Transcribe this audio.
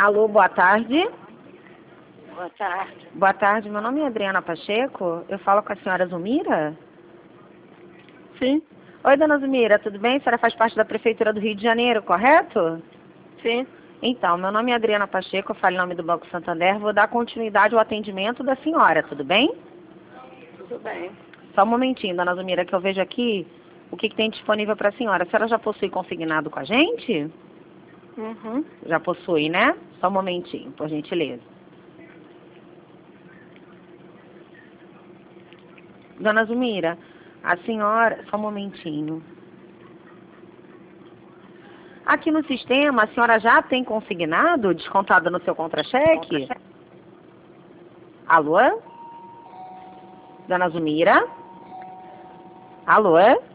Alô, boa tarde. Boa tarde. Boa tarde, meu nome é Adriana Pacheco. Eu falo com a senhora Zumira? Sim, Oi, dona Zumira, tudo bem? A senhora faz parte da Prefeitura do Rio de Janeiro, correto? sim. Então, meu nome é Adriana Pacheco, eu falo em nome do Banco Santander. Vou dar continuidade ao atendimento da senhora, tudo bem? Tudo bem. Só um momentinho, dona Zumira, que eu vejo aqui o que tem disponível para a senhora. A senhora já possui consignado com a gente? Uhum. Já possui, né? Só um momentinho, por gentileza. Dona Zumira, a senhora... Só um momentinho. Aqui no sistema, a senhora já tem consignado, descontado no seu contra-cheque? Alô? Dona Zumira? Alô?